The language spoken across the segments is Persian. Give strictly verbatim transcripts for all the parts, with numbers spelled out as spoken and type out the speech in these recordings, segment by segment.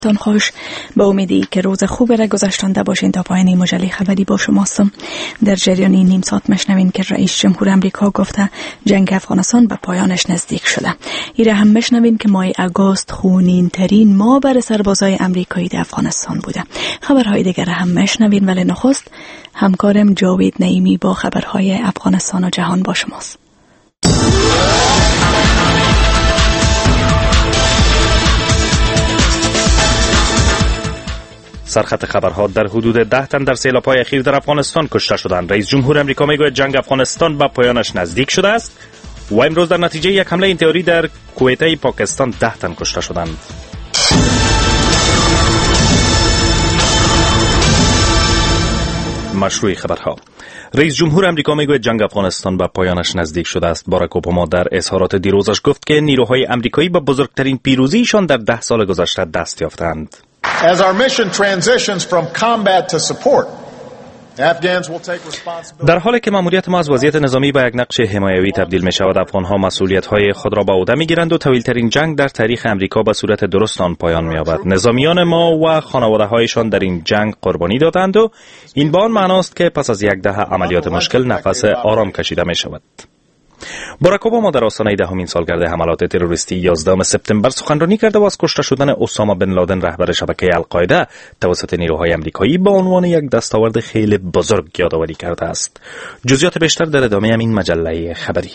تان خوش، به امیدی که روز خوب را گذشتانده باشین. تا پایان مجله خبری با شماستم. در جریان این نیم ساعت مشنوین که رئیس جمهور امریکا گفته جنگ افغانستان به پایانش نزدیک شده. ایره هم مشنوین که ماه آگوست خونین ترین ماه برای سربازای امریکایی در افغانستان بوده. خبرهای دیگر هم مشنوین، ولی نخست همکارم جاوید نعیمی با خبرهای افغانستان و جهان با شماست. سرخط خبرها: در حدود ده تن در سیلاب‌های اخیر در افغانستان کشته شدند. رئیس جمهور امریکا میگوید جنگ افغانستان به پایانش نزدیک شده است. و امروز در نتیجه یک حمله انتحاری در کویته پاکستان ده تن کشته شدند. مشروع خبرها: رئیس جمهور امریکا میگوید جنگ افغانستان به پایانش نزدیک شده است. باراک اوباما در اظهارات دیروزش گفت که نیروهای امریکایی به بزرگترین پیروزیشان در ده سال گذشته دست یافتند. As our mission transitions from combat to support, Afghans will take responsibility. در حالی که مأموریت ما از وضعیت نظامی به یک نقش حمایوی تبدیل می شود، افغان‌ها مسئولیت‌های خود را به عهده می‌گیرند و طویل‌ترین جنگ در تاریخ امریکا به صورت درست آن پایان می‌یابد. نظامیان ما و خانواده‌هایشان در این جنگ قربانی دادند و این به آن معناست که پس از یک دهه عملیات مشکل نفس آرام کشیده می‌شود. باراک اوباما در آستانه دهمین سالگرد حملات تروریستی یازدهم سپتامبر سخنرانی کرده و از کشته شدن اسامه بن لادن رهبر شبکه القاعده توسط نیروهای امریکایی به عنوان یک دستاورد خیلی بزرگ یادآوری کرده است. جزئیات بیشتر در ادامه همین مجله خبری.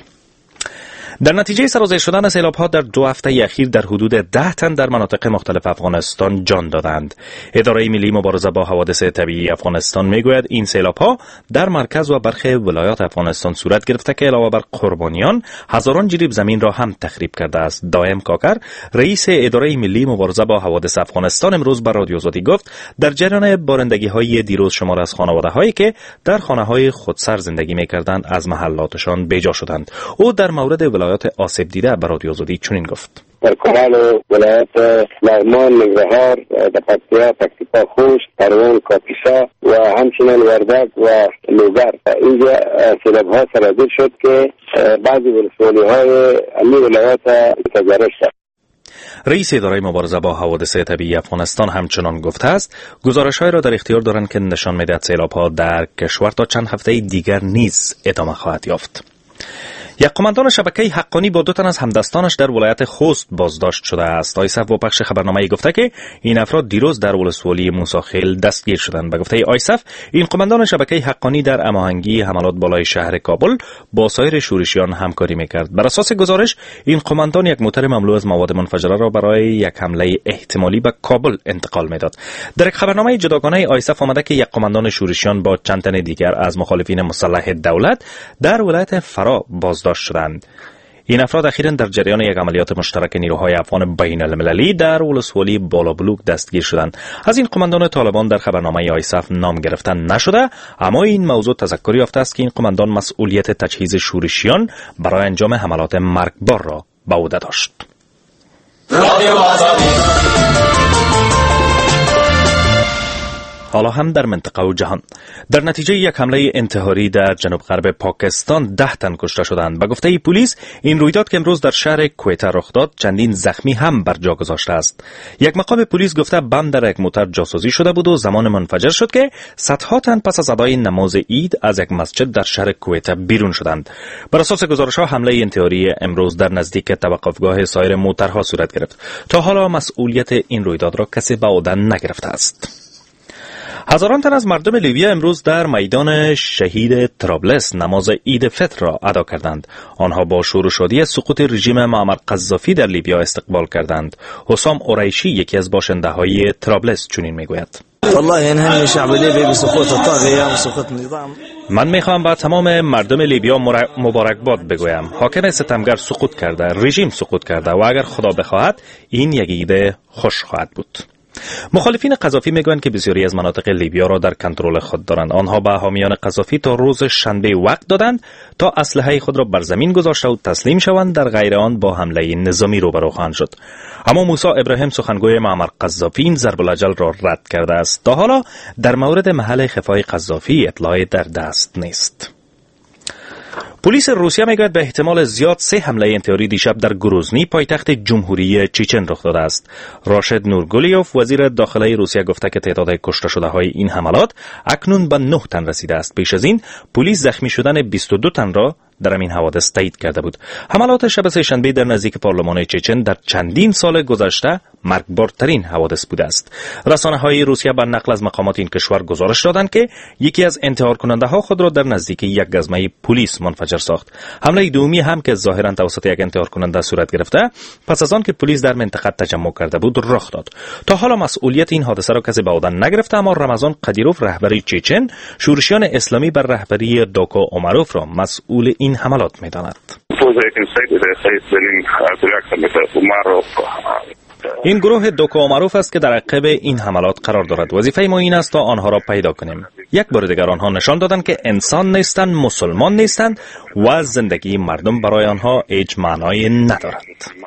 در نتیجه سرازیر شدن سیلاب‌ها در دو هفته اخیر در حدود ده تن در مناطق مختلف افغانستان جان دادند. اداره ملی مبارزه با حوادث طبیعی افغانستان میگوید این سیلاب‌ها در مرکز و برخی ولایات افغانستان صورت گرفته که علاوه بر قربانیان هزاران جریب زمین را هم تخریب کرده است. دائم کاکر، رئیس اداره ملی مبارزه با حوادث افغانستان، امروز به رادیو آزادی گفت در جریان بارندگی‌های دیروز شمار از خانواده‌هایی که در خانه‌های خودسر زندگی می‌کردند از محلاتشان بیجا شدند. او در مورد ولایات آسیب دیده به رادیو آزادی چنین گفت: در کمال و ولایت لغمان، ننگرهار، در پکتیا، پکتیکا، خوست، پروان، کاپیسا و همچنین وردک و لوگر اینجا سیلاب‌ها سرازیر شد که بعضی ولسوالی‌های امی ولایات تجارت شد. رئیس اداره مبارزه با حوادث طبیعی افغانستان همچنان گفته است گزارش‌های را در اختیار دارند که نشان می‌دهد سیلاب‌ها در کشور تا چند هفته دیگر نیز ادامه خواهد یافت. یک قماندان شبکه حقانی با دو تن از همدستانش در ولایت خوست بازداشت شده است. آیسف با پخش خبرنامه‌ای گفته که این افراد دیروز در ولسوالی موساخیل دستگیر شدند. به گفته آیسف، این قماندان شبکه حقانی در هماهنگی حملات بالای شهر کابل با سایر شورشیان همکاری می‌کرد. بر اساس گزارش، این قماندان یک موتر مملو از مواد منفجره را برای یک حمله احتمالی به کابل انتقال می‌داد. در یک خبرنامه جداگانه آیسف آمده که یک قماندان شورشیان با چند تن دیگر از مخالفین مسلح دولت در ولایت فرا باز شدند. این افراد اخیراً در جریان یک عملیات مشترک نیروهای افغان بین المللی در ولسوالی بالابلوک دستگیر شدند. از این قماندان طالبان در خبرنامه آیسف نام گرفته نشده، اما این موضوع تذکر یافته است که این قماندان مسئولیت تجهیز شورشیان برای انجام حملات مرگبار را به عهده داشت. حالا هم در منطقه و جهان. در نتیجه یک حمله انتحاری در جنوب غرب پاکستان ده تن کشته شدند. به گفته پلیس، این رویداد که امروز در شهر کویته رخ داد چندین زخمی هم بر جا گذاشته است. یک مقام پلیس گفته بم در یک موتر جاسازی شده بود و زمان منفجر شد که صدها تن پس از ادای نماز عید از یک مسجد در شهر کویته بیرون شدند. بر اساس گزارش‌ها حمله انتحاری امروز در نزدیک توقفگاه سایر موترها صورت گرفت. تا حالا مسئولیت این رویداد را کسی به عهده نگرفته است. هزاران تن از مردم لیبیا امروز در میدان شهید طرابلس نماز عید فطر را ادا کردند. آنها با شور و شادی سقوط رژیم معمر قذافی در لیبیا استقبال کردند. حسام اوریشی، یکی از باشنده‌های طرابلس، چنین میگوید: والله انهنی شعب لیبی بسقوط الطاغیه و سقوط النظام. من میخوام با تمام مردم لیبیا مبارکباد بگویم. حاکم ستمگر سقوط کرده، رژیم سقوط کرده و اگر خدا بخواهد این یک عید خوش خواهد بود. مخالفین قذافی میگویند که بسیاری از مناطق لیبیا را در کنترل خود دارند. آنها به حامیان قذافی تا روز شنبه وقت دادند تا اسلحه خود را بر زمین گذاشته و تسلیم شوند، در غیر آن با حمله نظامی روبرو خواهند شد. اما موسی ابراهیم، سخنگوی معمر قذافی، این ضرب الاجل را رد کرده است. تا حالا در مورد محل خفای قذافی اطلاعی در دست نیست. پلیس روسیه میگوید به احتمال زیاد سه حمله انتحاری دیشب در گروزنی پایتخت جمهوری چچن رخ داده است. راشد نورگولیوف وزیر داخله روسیه گفته که تعداد کشته شده های این حملات اکنون به نه تن رسیده است. پیش از این پلیس زخمی شدن بیست و دو تن را در این حوادث تایید کرده بود. حملات شب سه‌شنبه در نزدیک پارلمان چچن در چندین سال گذشته مرگبارترین حوادث بوده است. رسانه‌های روسیه بر نقل از مقامات این کشور گزارش دادند که یکی از انتحار کننده ها خود را در نزدیک یک گزمه پلیس منفجر ساخت. حمله دومی هم که ظاهرا توسط یک انتحار کننده صورت گرفته پس از آن که پلیس در منطقه تجمع کرده بود رخ داد. تا حالا مسئولیت این حادثه را کسی به عهده نگرفته، اما رمضان قدیروف رهبر چچن شورشیان اسلامی بر رهبری داکو اوماروف را مسئول این حملات می‌داند. این گروه دوکو اوماروف است که در عقب این حملات قرار دارد. وظیفه ما این است تا آنها را پیدا کنیم. یک بار دیگر آنها نشان دادند که انسان نیستند، مسلمان نیستند و زندگی مردم برای آنها هیچ معنایی ندارد.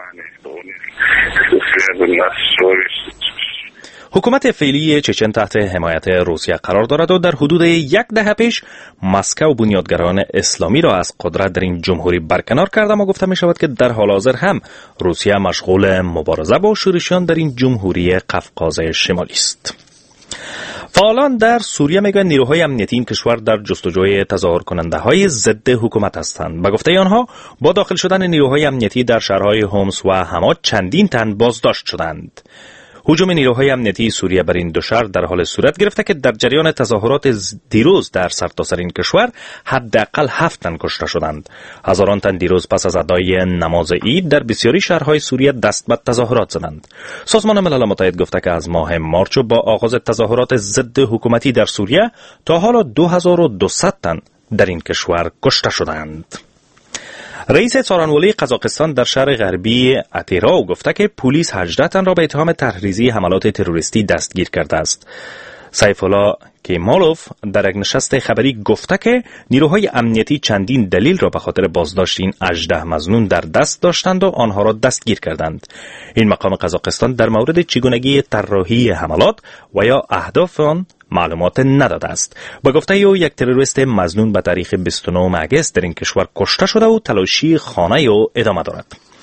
حکومت فعلی چچن تحت حمایت روسیه قرار دارد و در حدود یک دهه پیش مسکو بنیادگران اسلامی را از قدرت در این جمهوری برکنار کرده و گفته می شود که در حال حاضر هم روسیه مشغول مبارزه با شورشیان در این جمهوری قفقاز شمالی است. فعالان در سوریه میگویند نیروهای امنیتی این کشور در جستجوی تظاهر کننده های ضد حکومت هستند. به گفته آنها با داخل شدن نیروهای امنیتی در شهرهای هومس و حما چندین تن بازداشت شدند. هجوم نیروهای امنیتی سوریه بر این دو شهر در حال صورت گرفته که در جریان تظاهرات دیروز در سرتاسر این کشور حداقل هفت تن کشته شدند. هزاران تن دیروز پس از ادای نماز عید در بسیاری شهرهای سوریه دست به تظاهرات زدند. سازمان ملل متحد گفته که از ماه مارچ با آغاز تظاهرات ضد حکومتی در سوریه تا حالا دو هزار و دویست تن در این کشور کشته شدند. رئیس سارانولی قزاقستان در شهر غربی اتیراو گفته که پلیس هجده تن را به اتهام تحریضی حملات تروریستی دستگیر کرده است. سیف الله کیمالوف در یک نشست خبری گفته که نیروهای امنیتی چندین دلیل را به خاطر بازداشت این هجده مظنون در دست داشتند و آنها را دستگیر کردند. این مقام قزاقستان در مورد چگونگی طراحی حملات و یا اهداف آن معلومات نداده است. با گفته او یک تروریست مظنون به تاریخ بیست و نهم اگست در این کشور کشته شده و تلاشی خانه او ادامه دارد.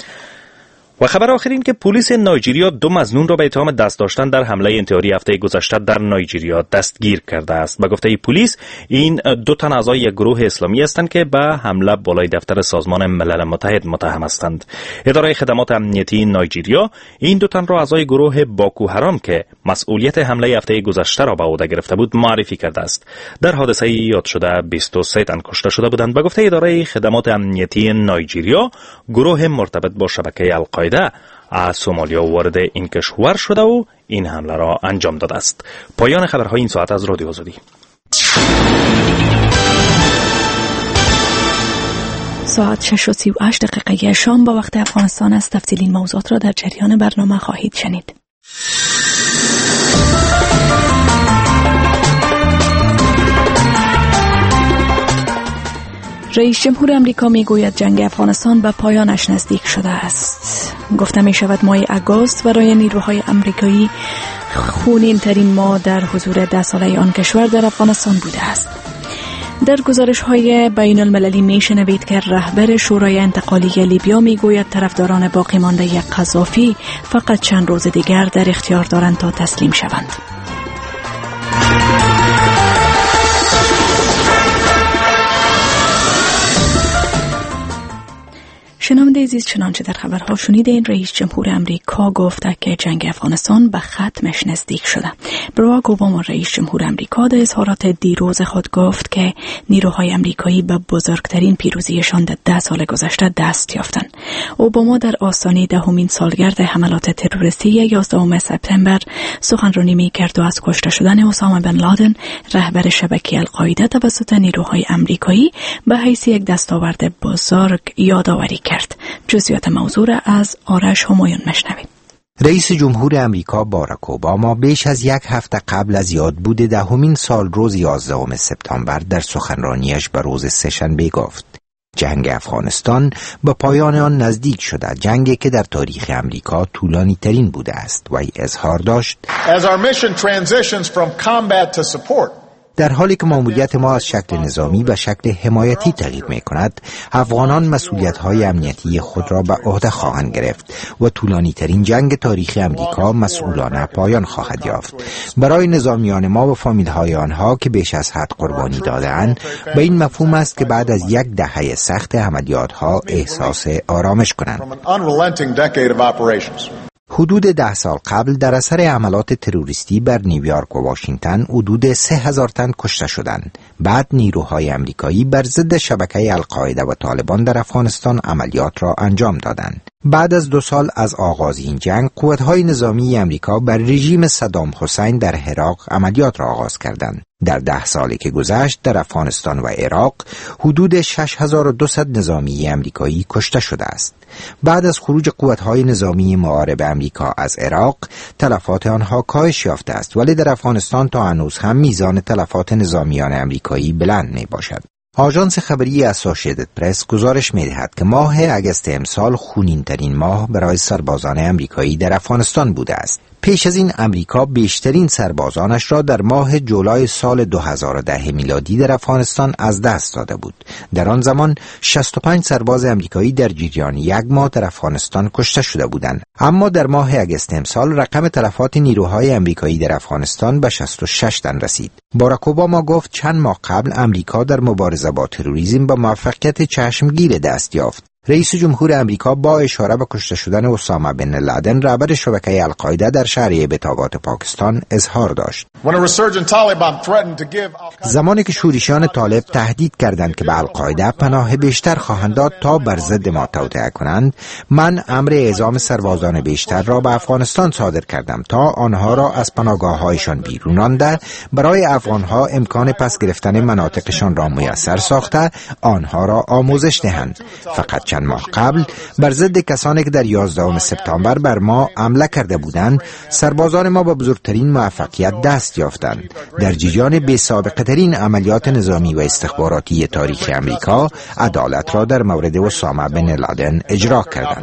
و خبر آخر این که پلیس نایجریا دو مظنون را به اتهام دست داشتن در حمله انتحاری هفته گذشته در نایجریا دستگیر کرده است. به گفته پلیس این دو تن اعضای یک گروه اسلامی هستند که به حمله بالای دفتر سازمان ملل متحد متهم هستند. اداره خدمات امنیتی نایجریا این دو تن را اعضای گروه باکو حرام که مسئولیت حمله هفته گذشته را به عهده گرفته بود معرفی کرده است. در حادثه یاد شده بیست و سه تن کشته شده بودند. به گفته اداره خدمات امنیتی نایجریا گروه مرتبط با شبکه القاعده از سومالیا وارد این کشور شده و این حمله را انجام داده است. پایان خبرهای این ساعت از رادیو آزادی. ساعت شش و سی و هشت دقیقه شام با وقت افغانستان است. تفصیل این موضوعات را در جریان برنامه خواهید شنید. رئیس جمهور امریکا می گوید جنگ افغانستان به پایانش نزدیک شده است. گفته می شود ماه آگوست برای نیروهای امریکایی خونین ترین ماه در حضور ده ساله آن کشور در افغانستان بوده است. در گزارش های بین المللی می شنوید که رهبر شورای انتقالی لیبیا می گوید طرفداران باقی مانده قذافی فقط چند روز دیگر در اختیار دارند تا تسلیم شوند. شنونده عزیز، چنانچه در خبرها شنیدین، رئیس جمهور امریکا گفته که جنگ افغانستان به ختمش نزدیک شده. براک اوباما رئیس جمهور امریکا در اظهارات دیروز خود گفت که نیروهای امریکایی به بزرگترین پیروزیشان در ده سال گذشته دست یافتند. اوباما در آستانه دهمین سالگرد حملات تروریستی یازدهم سپتامبر سخنرانی می‌کرد و از کشته شدن اسامه بن لادن رهبر شبکه القاعده توسط نیروهای امریکایی به حیث یک دستاورد بزرگ یادآوری کرد. جزئیات موضوع را از آرش همایون مشنوید. رئیس جمهور امریکا باراک اوباما بیش از یک هفته قبل از یادبود دهمین سال روز یازدهم سپتامبر در سخنرانیش به روز سه‌شنبه گفت جنگ افغانستان به پایان آن نزدیک شده، جنگی که در تاریخ امریکا طولانی ترین بوده است و اظهار داشت As our mission transitions from combat to support, در حالی که ماموریت ما از شکل نظامی و شکل حمایتی تغییر می کند، افغانان مسئولیت‌های امنیتی خود را به عهده خواهند گرفت و طولانی ترین جنگ تاریخ امریکا مسئولانه پایان خواهد یافت. برای نظامیان ما و فامیل‌های آنها که بیش از حد قربانی داده‌اند، به این مفهوم است که بعد از یک دهه سخت عملیات‌ها احساس آرامش کنند. حدود ده سال قبل در اثر حملات تروریستی بر نیویورک و واشنگتن حدود سه هزار تن کشته شدند. بعد نیروهای امریکایی بر ضد شبکه القاعده و طالبان در افغانستان عملیات را انجام دادند. بعد از دو سال از آغاز این جنگ، قوت‌های نظامی امریکا بر رژیم صدام حسین در عراق عملیات را آغاز کردند. در ده سالی که گذشت در افغانستان و عراق حدود شش هزار و دویست نظامی امریکایی کشته شده است. بعد از خروج قوت‌های نظامی معارب امریکا از عراق، تلفات آنها کاهش یافته است، ولی در افغانستان تا هنوز هم میزان تلفات نظامیان امریکایی بلند می باشد. آژانس خبری اسوسییتد پرس گزارش می‌دهد که ماه اگست امسال خونین‌ترین ماه برای سربازان امریکایی در افغانستان بوده است. پیش از این امریکا بیشترین سربازانش را در ماه جولای سال دو هزار و ده میلادی در افغانستان از دست داده بود. در آن زمان شصت و پنج سرباز امریکایی در جریان یک ماه در افغانستان کشته شده بودند. اما در ماه اگست امسال رقم تلفات نیروهای امریکایی در افغانستان به شصت و شش تن رسید. باراک اوباما گفت چند ماه قبل امریکا در مبارزه با تروریسم به موفقیت چشمگیر دست یافت. رئیس جمهور امریکا با اشاره به کشته شدن اسامه بن لادن رهبر شبکه القاعده در شهر ابتابات پاکستان اظهار داشت. زمانی که شورشیان طالب تهدید کردند که به القاعده پناه بیشتر خواهند داد تا بر ضد ما توطئه کنند، من امر اعزام سربازان بیشتر را به افغانستان صادر کردم تا آنها را از پناهگاه‌هایشان بیرون رانده برای افغانها امکان پس گرفتن مناطقشان را میسر ساخته آنها را آموزش دهند. فقط چند ماه قبل بر ضد کسانی که در یازدهم سپتامبر بر ما حمله کرده بودند، سربازان ما با بزرگترین موفقیت دست یافتند. در جریان بی‌سابقه ترین عملیات نظامی و استخباراتی تاریخ امریکا، عدالت را در مورد اسامه بن لادن اجرا کردند.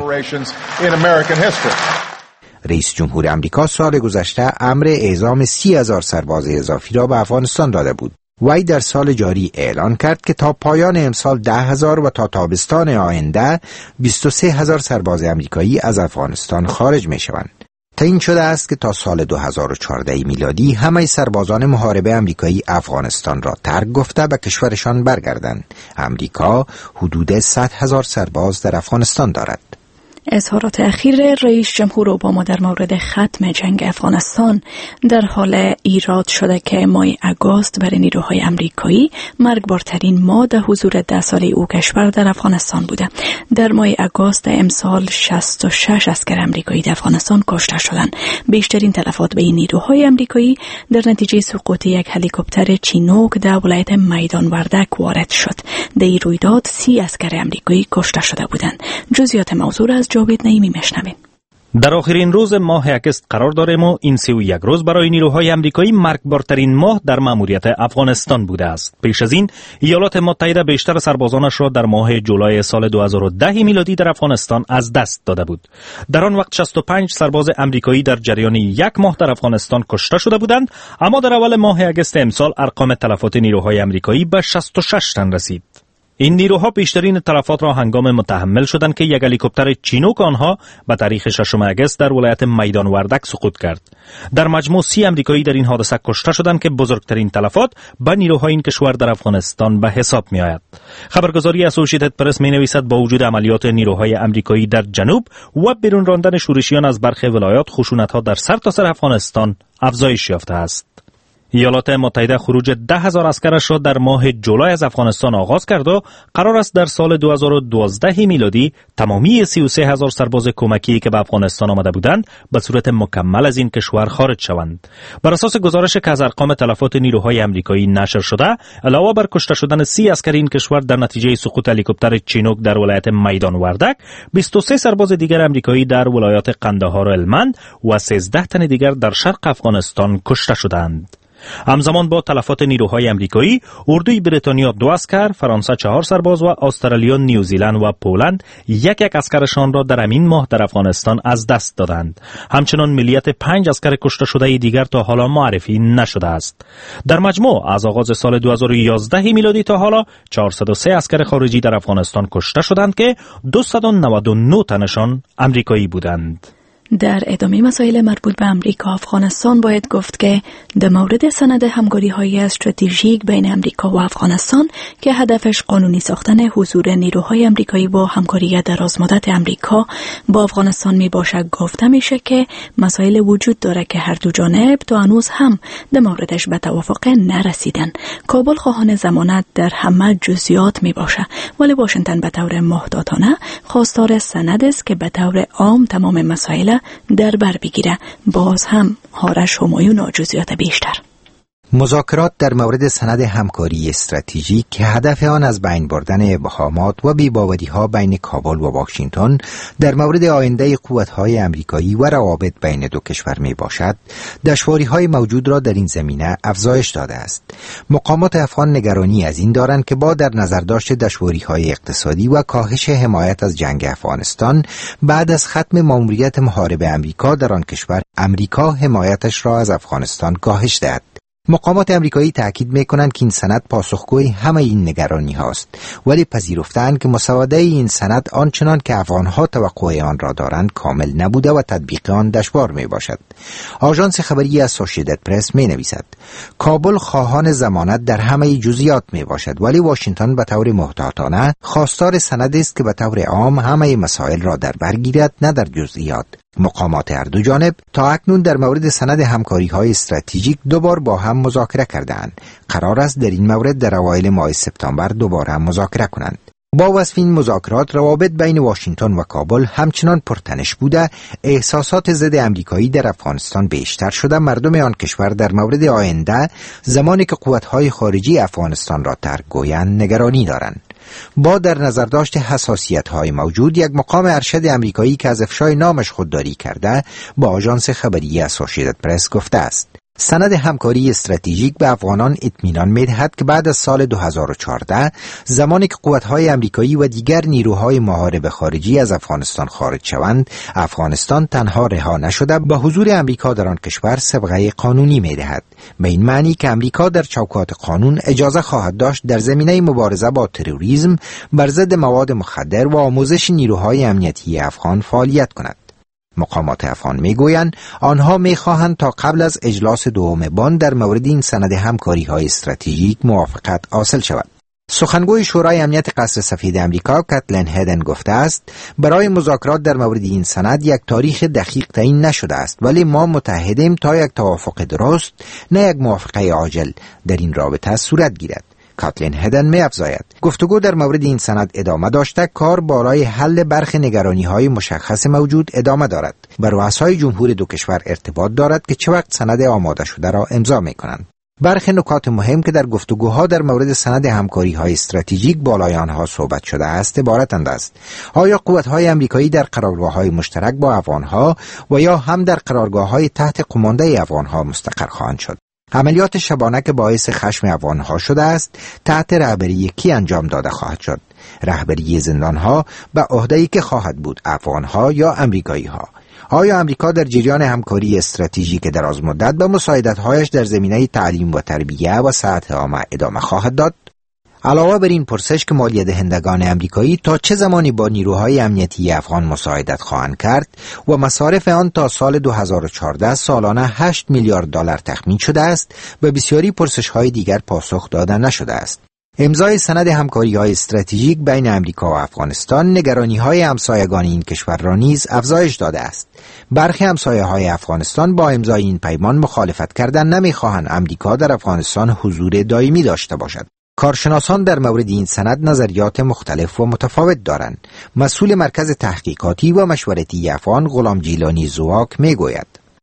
رئیس جمهور امریکا سال گذشته امر اعزام سی هزار سرباز اضافی را به افغانستان داده بود. وی در سال جاری اعلان کرد که تا پایان امسال ده هزار و تا تابستان آینده بیست و سه هزار سرباز امریکایی از افغانستان خارج می شوند. تعیین شده است که تا سال دو هزار و چهارده میلادی همه سربازان محارب امریکایی افغانستان را ترک گفته به کشورشان برگردند. امریکا حدود صد هزار سرباز در افغانستان دارد. اظهارات اخیر رئیس جمهور اوباما در مورد ختم جنگ افغانستان در حال ایراد شده که ماه آگوست برای نیروهای امریکایی مرگبارترین ماه در حضور ده ساله او کشور در افغانستان بوده. در ماه آگوست امسال شصت و شش اسکر امریکایی در افغانستان کشته شدند. بیشترین تلفات به این نیروهای امریکایی در نتیجه سقوط یک هلیکوپتر چینوک در ولایت میدان وردک وارد شد. در این رویداد سی اسکر امریکایی کشته شده بودند. جزئیات موضوع از جاوید نعیمی میشنویم. در آخرین روز ماه اگست قرار داریم و این سی و یک روز برای نیروهای امریکایی مرگبارترین ماه در مأموریت افغانستان بوده است. پیش از این ایالات متحده بیشتر سربازانش را در ماه جولای سال دو هزار و ده میلادی در افغانستان از دست داده بود. در آن وقت شصت و پنج سرباز امریکایی در جریان یک ماه در افغانستان کشته شده بودند، اما در اول ماه اگست امسال ارقام تلفات نیروهای امریکایی به شصت و شش تن رسید. این نیروها بیشترین تلفات را هنگام متحمل شدند که یک هلیکوپتر چینوک آنها به تاریخ ششم اگست در ولایت میدان وردک سقوط کرد. در مجموع سی امریکایی در این حادثه کشته شدند که بزرگترین تلفات به نیروهای این کشور در افغانستان به حساب می آید. خبرگزاری اسوسییتد پرس می نویسد با وجود عملیات نیروهای امریکایی در جنوب و بیرون راندن شورشیان از برخی ولایات، خشونت‌ها در سرتاسر افغانستان افزایش یافته است. ایالات متحده خروج ده هزار اسکرش را در ماه جولای از افغانستان آغاز کرد و قرار است در سال دو هزار و دوازده میلادی تمامی سی و سه هزار سرباز کمکی که به افغانستان آمده بودند به صورت مکمل از این کشور خارج شوند. بر اساس گزارش که از ارقام تلفات نیروهای امریکایی نشر شده، علاوه بر کشته شدن سی اسکر این کشور در نتیجه سقوط هلیکوپتر چینوک در ولایت میدان وردک، بیست و سه سرباز دیگر امریکایی در ولایات قندهار و هلمند و سیزده تن دیگر در شرق افغانستان کشته شدند. همزمان با تلفات نیروهای امریکایی، اردوی بریتانیا دو اسکر، فرانسه چهار سرباز و استرالیا، نیوزیلند و پولند یک یک اسکرشان را در همین ماه در افغانستان از دست دادند. همچنان ملیت پنج اسکر کشته شده دیگر تا حالا معرفی نشده است. در مجموع از آغاز سال دو هزار و یازده میلادی تا حالا چهارصد و سه اسکر خارجی در افغانستان کشته شدند که دویست و نود و نه تنشان امریکایی بودند. در ادامه مسائل مربوط به امریکا افغانستان باید گفت که در مورد سند همکاری های استراتژیک بین امریکا و افغانستان که هدفش قانونی ساختن حضور نیروهای امریکایی با همکاری درازمدت امریکا با افغانستان می باشد گفته میشه که مسائل وجود داره که هر دو جانب تا هنوز هم در موردش به توافق نرسیدن. کابل خواهان ضمانت در همه جزئیات می باشه، ولی واشنگتن به طور محتاطانه خواستار سند است که به طور عام تمام مسائل در بر بگیره. باز هم آرش همایون و جزئیات بیشتر. مذاکرات در مورد سند همکاری استراتژیک که هدف آن از بین بردن ابهامات و بی‌باوری‌ها بین کابل و واشنگتن در مورد آینده قوت‌های آمریکایی و روابط بین دو کشور می باشد، دشواری‌های موجود را در این زمینه افزایش داده است. مقامات افغان نگرانی از این دارند که با در نظر داشت دشواری‌های اقتصادی و کاهش حمایت از جنگ افغانستان بعد از ختم مأموریت محارب آمریکا در آن کشور، آمریکا حمایتش را از افغانستان کاهش دهد. مقامات امریکایی تاکید می‌کنند که این سند پاسخگوی همه این نگرانی هاست، ولی پذیرفتند که مسوده این سند آنچنان که افغان‌ها توقع آن را دارند کامل نبوده و تطبیق آن دشوار میباشد. آژانس خبری اسوسییتد پرس می‌نویسد کابل خواهان ضمانت در همه جزئیات میباشد، ولی واشنگتن به طور محتاطانه خواستار سندی است که به طور عام همه مسائل را در بر گیرد، نه در جزئیات. مقامات هر دو جانب تا اکنون در مورد سند همکاری‌های استراتژیک دوبار با هم مذاکره کردند. قرار است در این مورد در اوایل ماه سپتامبر دوباره مذاکره کنند. با وصف این مذاکرات، روابط بین واشنگتن و کابل همچنان پرتنش بوده، احساسات ضد امریکایی در افغانستان بیشتر شده، مردم آن کشور در مورد آینده زمانی که قوت‌های خارجی افغانستان را ترک گویند نگرانی دارند. با در نظر داشت حساسیت‌های موجود، یک مقام ارشد امریکایی که از افشای نامش خودداری کرده با آژانس خبری اسوسییتد پرس گفته است سند همکاری استراتژیک به افغانان اطمینان می‌دهد که بعد از سال دو هزار و چهارده زمانی که قوت‌های امریکایی و دیگر نیروهای محارب خارجی از افغانستان خارج شوند، افغانستان تنها رها نشده به حضور امریکا در آن کشور سابقه قانونی می‌دهد. به این معنی که امریکا در چوکات قانون اجازه خواهد داشت در زمینه مبارزه با تروریسم، بر ضد مواد مخدر و آموزش نیروهای امنیتی افغان فعالیت کند. مقامات افغان میگویند آنها میخواهند تا قبل از اجلاس دوم بان در مورد این سند همکاری‌های استراتژیک موافقت حاصل شود. سخنگوی شورای امنیت قصر سفید امریکا کاتلین هدن گفته است برای مذاکرات در مورد این سند یک تاریخ دقیق تعیین نشده است، ولی ما متحدیم تا یک توافق درست، نه یک موافقه عاجل، در این رابطه صورت گیرد. کاتلین هدن می افزاید گفتگو در مورد این سند ادامه داشته، کار برای حل برخی نگرانی‌های مشخص موجود ادامه دارد. بر رؤسای جمهور دو کشور ارتباط دارد که چه وقت سند آماده شده را امضا می‌کنند. برخی نکات مهم که در گفتگوها در مورد سند همکاری‌های استراتژیک بالای آنها صحبت شده است عبارتند است: آیا قوت‌های آمریکایی در قرارگاه‌های مشترک با افغان‌ها و یا هم در قرارگاه‌های تحت قمانده افغان‌ها مستقر خواهند شد؟ عملیات شبانه که باعث خشم افغان‌ها شده است تحت رهبری کی انجام داده خواهد شد؟ رهبری زندان‌ها به عهده‌ای که خواهد بود، افغان‌ها یا آمریکایی‌ها؟ آیا آمریکا در جریان همکاری استراتژیک دراز مدت به مساعدت‌هایش در زمینه تعلیم و تربیت و صحت عامه ادامه خواهد داد؟ علاوه بر این پرسش که مالیه دهندگان آمریکایی تا چه زمانی با نیروهای امنیتی افغان مساعدت خواهند کرد و مصارف آن تا سال دو هزار و چهارده سالانه هشت میلیارد دلار تخمین شده است، به بسیاری پرسش‌های دیگر پاسخ داده نشده است. امضای سند همکاری‌های استراتژیک بین آمریکا و افغانستان نگرانی‌های همسایگان این کشور را نیز افزایش داده است. برخی همسایه‌های افغانستان با امضای این پیمان مخالفت کردند، نمی‌خواهند آمریکا در افغانستان حضور دائمی داشته باشد. کارشناسان در مورد این سند نظریات مختلف و متفاوت دارند. مسئول مرکز تحقیقاتی و مشورتی افغان غلام جیلانی زواک میگوید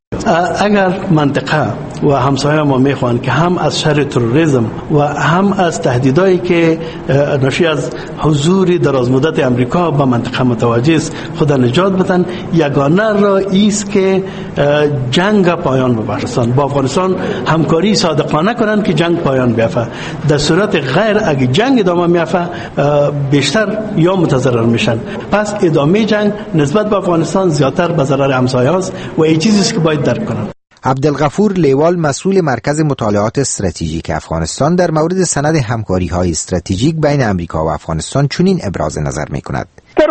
اگر منطقه و همسایه ما میخوان که هم از شر تروریسم و هم از تهدیدایی که ناشی از حضور درازمدت امریکا به منطقه متوجه است خود نجات بدن، یگانه راه است که جنگ پایان ببخشند، با افغانستان همکاری صادقانه کنند که جنگ پایان بیافته. در صورت غیر اگه جنگ ادامه میافته بیشتر یا متضرر میشن. پس ادامه جنگ نسبت به افغانستان زیادتر به ضرر همسایه است و این چیزی است که باید درک کنند. عبدالغفور لیوال مسئول مرکز مطالعات استراتژیک افغانستان در مورد سند همکاری‌های استراتژیک بین امریکا و افغانستان چنین ابراز نظر می‌کند.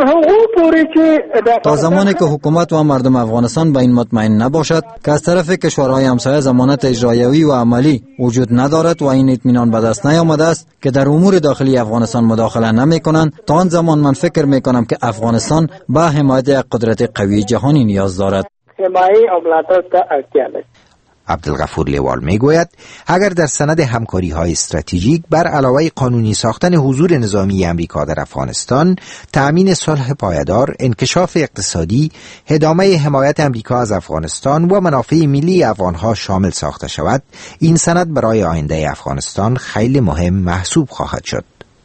تا زمانی که حکومت و مردم افغانستان به این مطمئن نباشد که از طرف کشورهای همسایه ضمانت اجرایی و عملی وجود ندارد و این اطمینان به دست نیامده است که در امور داخلی افغانستان مداخله نمی‌کنند، تا آن زمان من فکر می‌کنم که افغانستان به حمایت یک قدرت قوی جهانی نیاز دارد. عبدالغفور لیوال می گوید اگر در سند همکاری های استراتژیک بر علاوه قانونی ساختن حضور نظامی امریکا در افغانستان، تأمین صلح پایدار، انکشاف اقتصادی، ادامه حمایت امریکا از افغانستان و منافع ملی افغانها شامل ساخته شود، این سند برای آینده افغانستان خیلی مهم محسوب خواهد شد.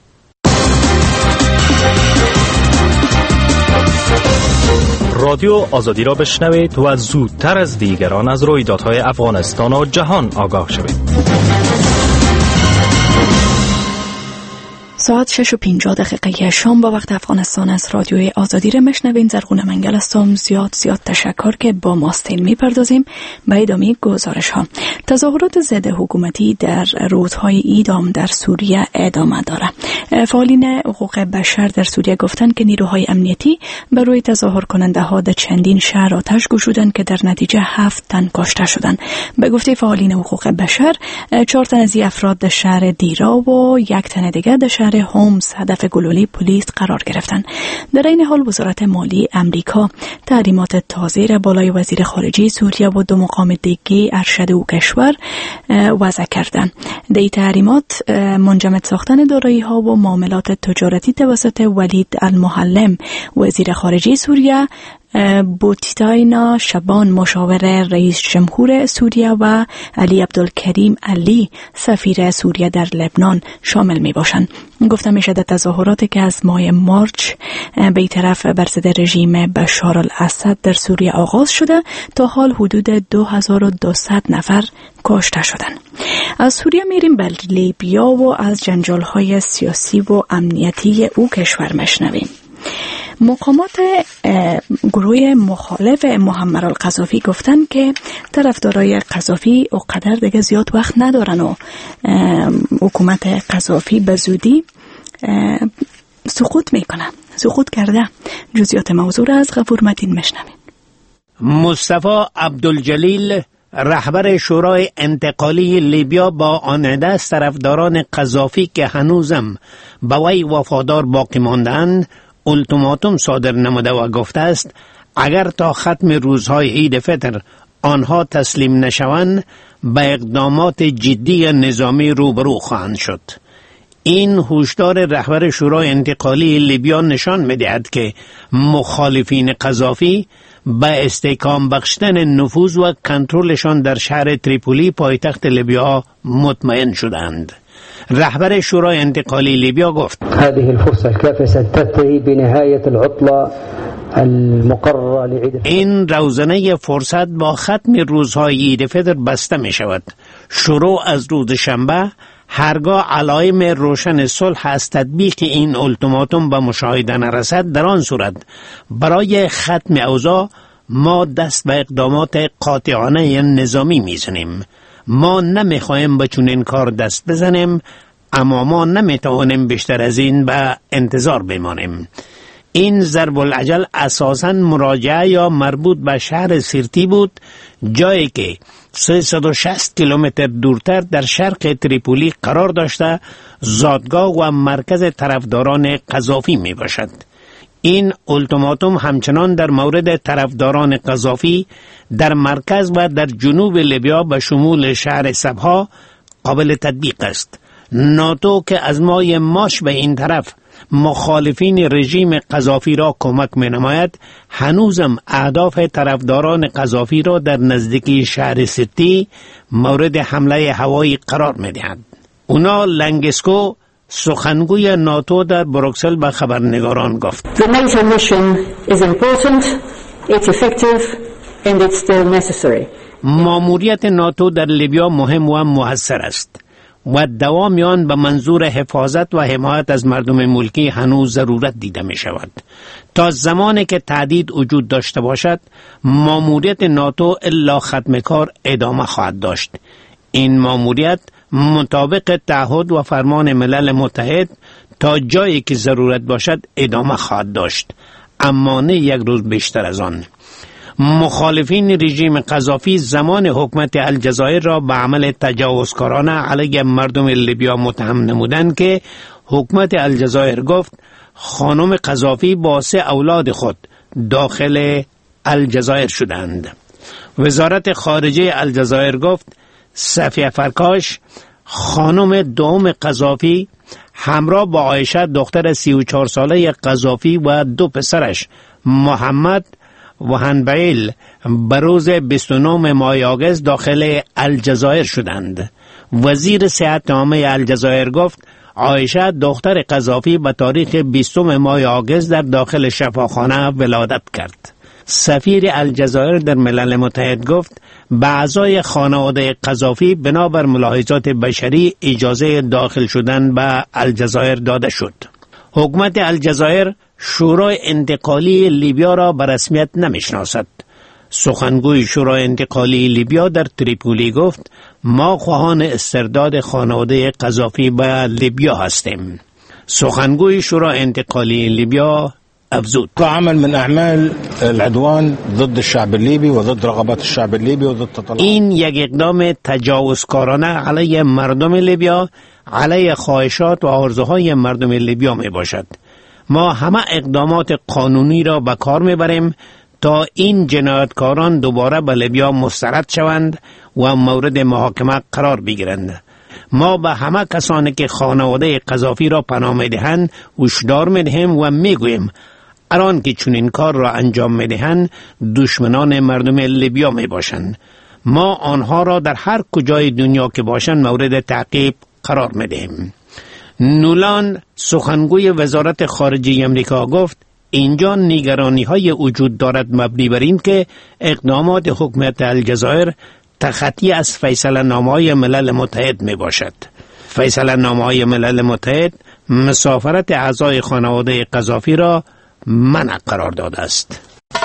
رادیو آزادی را بشنوید و زودتر از دیگران از رویدادهای افغانستان و جهان آگاه شوید. ساعت شش و پنجاه دقیقه شام با وقت افغانستان از رادیوی آزادی را میشنوین. زرغون منگل هستم. زیاد زیاد تشکر که با ماستین میپردازیم به ادامه گزارش ها. تظاهرات ضد حکومتی در روزهای ایدام در سوریه ادامه داره. فعالین حقوق بشر در سوریه گفتند که نیروهای امنیتی بر روی تظاهر کننده ها در چندین شهر آتش گشودند که در نتیجه هفت تن کشته شدند. به گفته فعالین حقوق بشر، چهار تن از افراد در شهر دیرا و یک تن دیگر در شهر هومز هدف گلوله پلیس قرار گرفتند. در این حال وزارت مالی امریکا تحریمات تازه را بالای وزیر خارجه سوریه و دو مقام دیگه ارشد او کشور وضع کردند. در این تحریمات منجمد ساختن دارایی ها و معاملات تجارتی توسط ولید المعلم وزیر خارجه سوریه، بوتیتاینا شبان مشاور رئیس جمهور سوریه و علی عبدالکریم علی سفیر سوریه در لبنان شامل می باشند. گفته می شده تظاهراتی که از ماه مارچ به طرف بر ضد رژیم بشار الاسد در سوریه آغاز شده تا حال حدود دو هزار و دویست نفر کشته شدند. از سوریه میریم به لیبیا و از جنجال‌های سیاسی و امنیتی او کشور میشنویم. مقامات گروه مخالف معمر القذافی گفتن که طرفدارای قذافی اونقدر دیگه زیاد وقت ندارن و حکومت قذافی به زودی سقوط میکنه. سقوط کرده. جزئیات موضوع را از غفور متین میشنویم. مصطفی عبدالجلیل رهبر شورای انتقالی لیبیا با آن دست طرفداران قذافی که هنوزم به وی وفادار باقی ماندند التیماتوم صادر نموده و گفته است اگر تا ختم روزهای عید فطر آنها تسلیم نشوند به اقدامات جدی نظامی روبرو خواهند شد. این هشدار رهبر شورای انتقالی لیبیا نشان می‌دهد که مخالفین قذافی به استحکام بخشیدن نفوذ و کنترلشان در شهر تریپولی پایتخت لیبیا مطمئن شدند. رهبر شورای انتقالی لیبیا گفت هذه الفرصة الكافية ستنتهي بنهاية العطلة المقررة لعيد الفطر. این روزنه فرصت با ختم روزهای عید فطر بسته می شود. شروع از روز شنبه هرگاه علائم روشن صلح از تطبیق این التیماتوم به مشاهده نرسد، در آن صورت برای ختم اوضاع ما دست به اقدامات قاطعانه نظامی میزنیم. ما نمیخواهیم به چنین کار دست بزنیم، اما ما نمیتوانیم بیشتر از این به انتظار بمانیم. این ضرب العجل اساساً مراجعه یا مربوط به شهر سیرتی بود، جایی که سیصد و شصت کیلومتر دورتر در شرق تریپولی قرار داشته زادگاه و مرکز طرفداران قذافی می باشد. این التیماتوم همچنان در مورد طرفداران قذافی در مرکز و در جنوب لیبیا به شمول شهر سبها قابل تطبیق است. ناتو که از ماه مارچ به این طرف مخالفین رژیم قذافی را کمک می نماید، هنوزم اهداف طرفداران قذافی را در نزدیکی شهر سیتی مورد حمله هوایی قرار می دهند. اونا لنگسکو سخنگوی ناتو در بروکسل به خبرنگاران گفت: The NATO mission is important, it's effective and it's still necessary. ماموریت ناتو در لیبیا مهم و مؤثر است و دوام آن به منظور حفاظت و حمایت از مردم ملکی هنوز ضرورت دیده می شود. تا زمانی که تهدید وجود داشته باشد، ماموریت ناتو الا ختم کار ادامه خواهد داشت. این ماموریت مطابق تعهد و فرمان ملل متحد تا جایی که ضرورت باشد ادامه خواهد داشت، اما نه یک روز بیشتر از آن. مخالفین رژیم قذافی زمان حکومت الجزایر را به عمل تجاوزکارانه علیه مردم لیبیا متهم نمودند که حکومت الجزایر گفت خانم قذافی با سه اولاد خود داخل الجزایر شدند. وزارت خارجه الجزایر گفت صفیه فرکاش خانم دوم قذافی همراه با عایشه دختر سی و چهار ساله قذافی و دو پسرش محمد و هنبیل بروز بیست و نه ماه آگوست داخل الجزایر شدند. وزیر صحت عامه الجزایر گفت عایشه دختر قذافی به تاریخ بیستم ماه آگوست در داخل شفاخانه ولادت کرد. سفیر الجزایر در ملل متحد گفت به اعضای خانواده قذافی بنابر ملاحظات بشری اجازه داخل شدن به الجزایر داده شد. حکومت الجزایر شورای انتقالی لیبیا را به رسمیت نمیشناسد. سخنگوی شورای انتقالی لیبیا در تریپولی گفت ما خواهان استرداد خانواده قذافی به لیبیا هستیم. سخنگوی شورای انتقالی لیبیا افزود عمل من اعمال العدوان ضد الشعب الليبي وضد رغبات الشعب الليبي وضد تطلعات. این یک اقدام تجاوزکارانه علیه مردم لیبیا، علیه خواهشات و آرزوهای مردم لیبیا می باشد. ما همه اقدامات قانونی را به کار می بریم تا این جنایتکاران دوباره به لیبیا مسترد شوند و مورد محاکمه قرار بگیرند. ما به همه کسانی که خانواده قذافی را پناه می دهند هشدار می دهیم و می گوییم اران که چون این کار را انجام می دهند دشمنان مردم لیبیا می باشند. ما آنها را در هر کجای دنیا که باشند مورد تعقیب قرار می دهیم. نولان سخنگوی وزارت خارجه امریکا گفت اینجا نگرانی های وجود دارد مبنی بر این که اقدامات حکومت الجزایر تخطی از فیصله نامه های ملل متحد می باشد. فیصله نامه های ملل متحد مسافرت اعضای خانواده قذافی را منع قرار داده است.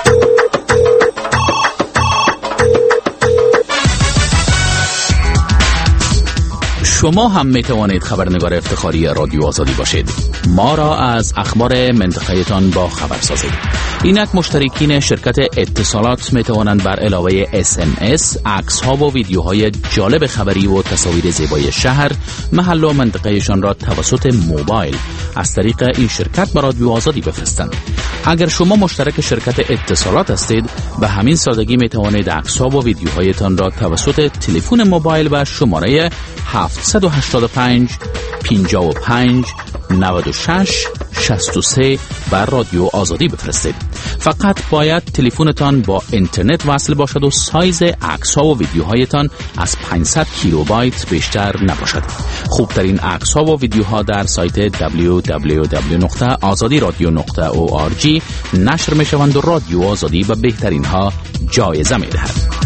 شما هم می توانید خبرنگار افتخاری رادیو آزادی باشید. ما را از اخبار منطقه‌تان با خبر سازید. اینک مشترکین شرکت اتصالات می توانند بر علاوه اس ام اس، عکس ها و ویدیوهای جالب خبری و تصاویر زیبای شهر، محل و منطقهشان را توسط موبایل از طریق این شرکت به رادیو آزادی بفرستند. اگر شما مشترک شرکت اتصالات هستید، به همین سادگی می توانید عکس ها و ویدیوهایتان را توسط تلفن موبایل و شماره هفت هشت پنج پنجاه و پنج نود و شش شصت و سه بر رادیو آزادی بفرستید. فقط باید تلفنتان با اینترنت وصل باشد و سایز عکس ها و ویدیوهایتان از پانصد کیلوبایت بیشتر نباشد. خوبترین عکس ها و ویدیوها در سایت دبلیو دبلیو دبلیو نقطه آزادی رادیو نقطه او آر جی نشر می شوند و رادیو آزادی به بهترین ها جایزه می دهد.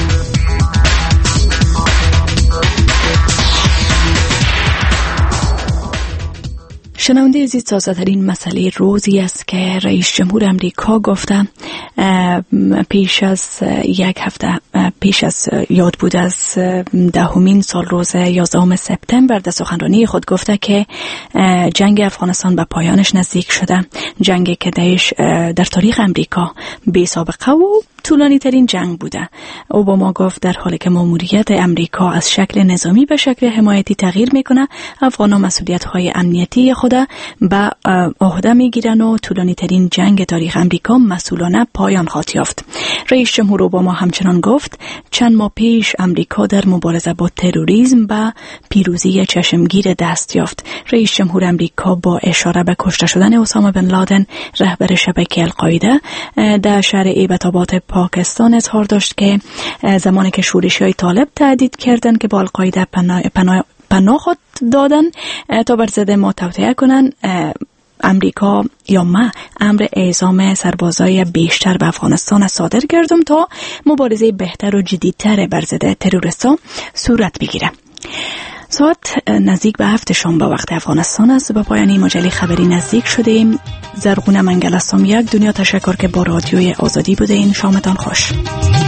شنونده عزیز، تازه‌ترین مسئله روزی است که رئیس جمهور امریکا گفته پیش از یک هفته پیش از یاد بود از دهمین سال روز یازدهم سپتامبر در سخنرانی خود گفته که جنگ افغانستان به پایانش نزدیک شده. جنگی که در تاریخ امریکا بی سابقه و طولانی ترین جنگ بوده. اوباما گفت در حالی که ماموریت امریکا از شکل نظامی به شکل حمایتی تغییر میکنه، افغانان مسئولیت های امنیتی خود به عهده میگیرن و طولانی ترین جنگ تاریخ امریکا مسئولانه پایان پایان خواهد یافت. رئیس جمهور اوباما همچنان گفت چند ماه پیش امریکا در مبارزه با تروریسم به پیروزی چشمگیر دست یافت. رئیس جمهور امریکا با اشاره به کشته شدن اسامه بن لادن رهبر شبکه القاعده در شهر ایبت‌آباد پاکستان اظهار داشت که زمانی که شورشی‌های طالب تهدید کردند که با القاعده پناه, پناه, پناه خود دادن تا بر ضد ما توطئه کنند، امریکا یا ما امر اعزام سربازای بیشتر به افغانستان صادر کردم تا مبارزه بهتر و جدیدتر بر ضد تروریست‌ها صورت بگیره. ساعت نزدیک به هفت شام با وقت افغانستان است. به پایان مجله خبری نزدیک شدیم. زرغونه منگل هستم. یک دنیا تشکر که با رادیوی آزادی بوده این. شامتان خوش.